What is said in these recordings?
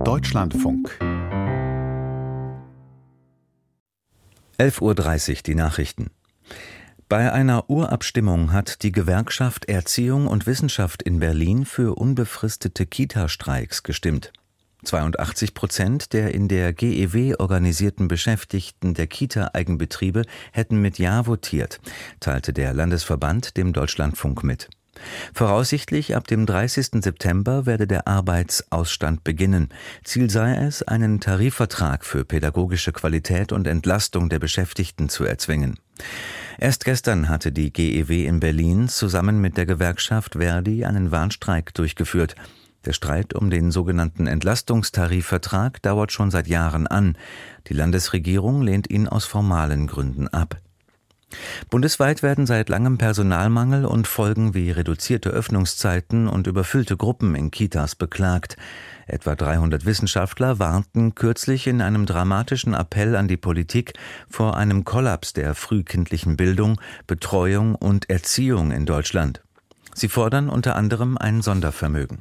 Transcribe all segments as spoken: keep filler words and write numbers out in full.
Deutschlandfunk. elf Uhr dreißig, die Nachrichten. Bei einer Urabstimmung hat die Gewerkschaft Erziehung und Wissenschaft in Berlin für unbefristete Kita-Streiks gestimmt. zweiundachtzig Prozent der in der G E W organisierten Beschäftigten der Kita-Eigenbetriebe hätten mit Ja votiert, teilte der Landesverband dem Deutschlandfunk mit. Voraussichtlich ab dem dreißigsten September werde der Arbeitsausstand beginnen. Ziel sei es, einen Tarifvertrag für pädagogische Qualität und Entlastung der Beschäftigten zu erzwingen. Erst gestern hatte die G E W in Berlin zusammen mit der Gewerkschaft Verdi einen Warnstreik durchgeführt. Der Streit um den sogenannten Entlastungstarifvertrag dauert schon seit Jahren an. Die Landesregierung lehnt ihn aus formalen Gründen ab. Bundesweit werden seit langem Personalmangel und Folgen wie reduzierte Öffnungszeiten und überfüllte Gruppen in Kitas beklagt. Etwa dreihundert Wissenschaftler warnten kürzlich in einem dramatischen Appell an die Politik vor einem Kollaps der frühkindlichen Bildung, Betreuung und Erziehung in Deutschland. Sie fordern unter anderem ein Sondervermögen.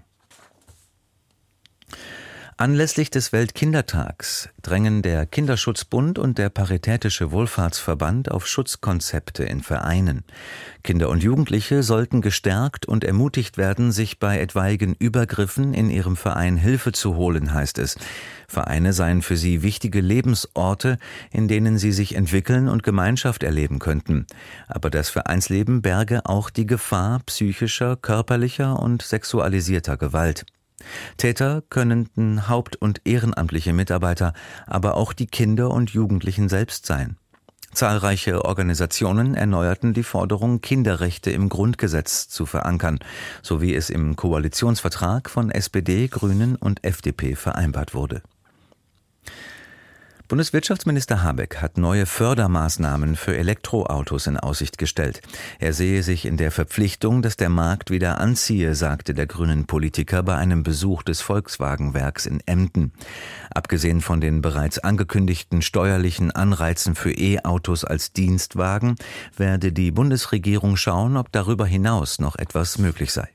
Anlässlich des Weltkindertags drängen der Kinderschutzbund und der Paritätische Wohlfahrtsverband auf Schutzkonzepte in Vereinen. Kinder und Jugendliche sollten gestärkt und ermutigt werden, sich bei etwaigen Übergriffen in ihrem Verein Hilfe zu holen, heißt es. Vereine seien für sie wichtige Lebensorte, in denen sie sich entwickeln und Gemeinschaft erleben könnten. Aber das Vereinsleben berge auch die Gefahr psychischer, körperlicher und sexualisierter Gewalt. Täter könnten Haupt- und ehrenamtliche Mitarbeiter, aber auch die Kinder und Jugendlichen selbst sein. Zahlreiche Organisationen erneuerten die Forderung, Kinderrechte im Grundgesetz zu verankern, so wie es im Koalitionsvertrag von S P D, Grünen und F D P vereinbart wurde. Bundeswirtschaftsminister Habeck hat neue Fördermaßnahmen für Elektroautos in Aussicht gestellt. Er sehe sich in der Verpflichtung, dass der Markt wieder anziehe, sagte der grünen Politiker bei einem Besuch des Volkswagenwerks in Emden. Abgesehen von den bereits angekündigten steuerlichen Anreizen für E-Autos als Dienstwagen, werde die Bundesregierung schauen, ob darüber hinaus noch etwas möglich sei.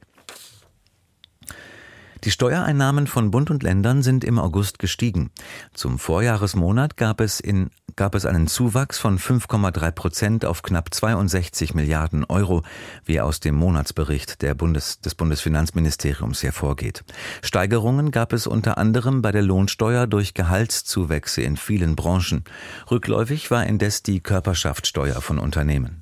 Die Steuereinnahmen von Bund und Ländern sind im August gestiegen. Zum Vorjahresmonat gab es, in, gab es einen Zuwachs von fünf Komma drei Prozent auf knapp zweiundsechzig Milliarden Euro, wie aus dem Monatsbericht der Bundes, des Bundesfinanzministeriums hervorgeht. Steigerungen gab es unter anderem bei der Lohnsteuer durch Gehaltszuwächse in vielen Branchen. Rückläufig war indes die Körperschaftssteuer von Unternehmen.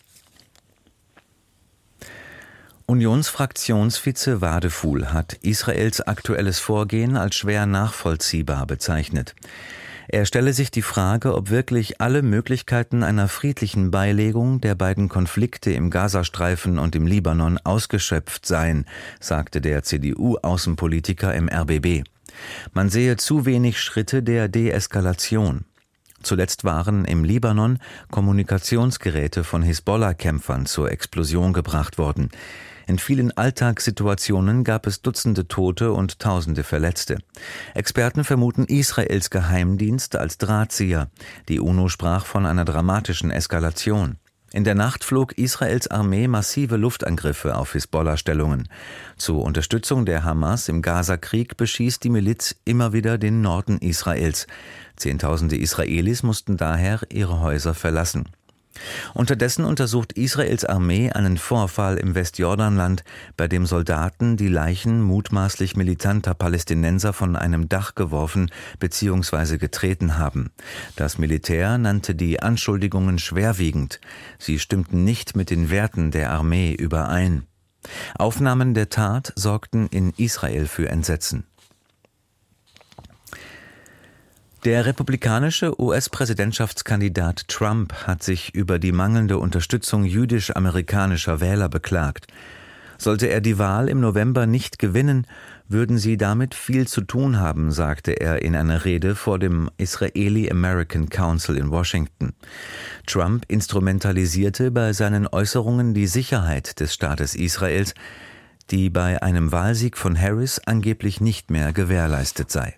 Unionsfraktionsvize Wadefuhl hat Israels aktuelles Vorgehen als schwer nachvollziehbar bezeichnet. Er stelle sich die Frage, ob wirklich alle Möglichkeiten einer friedlichen Beilegung der beiden Konflikte im Gazastreifen und im Libanon ausgeschöpft seien, sagte der C D U-Außenpolitiker im R B B. Man sehe zu wenig Schritte der Deeskalation. Zuletzt waren im Libanon Kommunikationsgeräte von Hisbollah-Kämpfern zur Explosion gebracht worden. In vielen Alltagssituationen gab es Dutzende Tote und Tausende Verletzte. Experten vermuten Israels Geheimdienst als Drahtzieher. Die UNO sprach von einer dramatischen Eskalation. In der Nacht flog Israels Armee massive Luftangriffe auf Hisbollah-Stellungen. Zur Unterstützung der Hamas im Gazakrieg beschießt die Miliz immer wieder den Norden Israels. Zehntausende Israelis mussten daher ihre Häuser verlassen. Unterdessen untersucht Israels Armee einen Vorfall im Westjordanland, bei dem Soldaten die Leichen mutmaßlich militanter Palästinenser von einem Dach geworfen bzw. getreten haben. Das Militär nannte die Anschuldigungen schwerwiegend. Sie stimmten nicht mit den Werten der Armee überein. Aufnahmen der Tat sorgten in Israel für Entsetzen. Der republikanische U S-Präsidentschaftskandidat Trump hat sich über die mangelnde Unterstützung jüdisch-amerikanischer Wähler beklagt. Sollte er die Wahl im November nicht gewinnen, würden sie damit viel zu tun haben, sagte er in einer Rede vor dem Israeli American Council in Washington. Trump instrumentalisierte bei seinen Äußerungen die Sicherheit des Staates Israels, die bei einem Wahlsieg von Harris angeblich nicht mehr gewährleistet sei.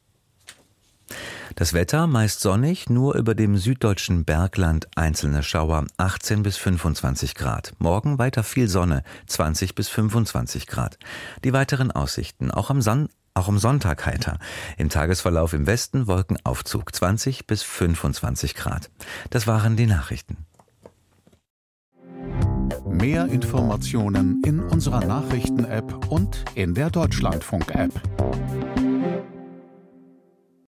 Das Wetter meist sonnig, nur über dem süddeutschen Bergland einzelne Schauer, achtzehn bis fünfundzwanzig Grad. Morgen weiter viel Sonne, zwanzig bis fünfundzwanzig Grad. Die weiteren Aussichten: Auch am, San- Auch am Sonntag heiter. Im Tagesverlauf im Westen Wolkenaufzug, zwanzig bis fünfundzwanzig Grad. Das waren die Nachrichten. Mehr Informationen in unserer Nachrichten-App und in der Deutschlandfunk-App.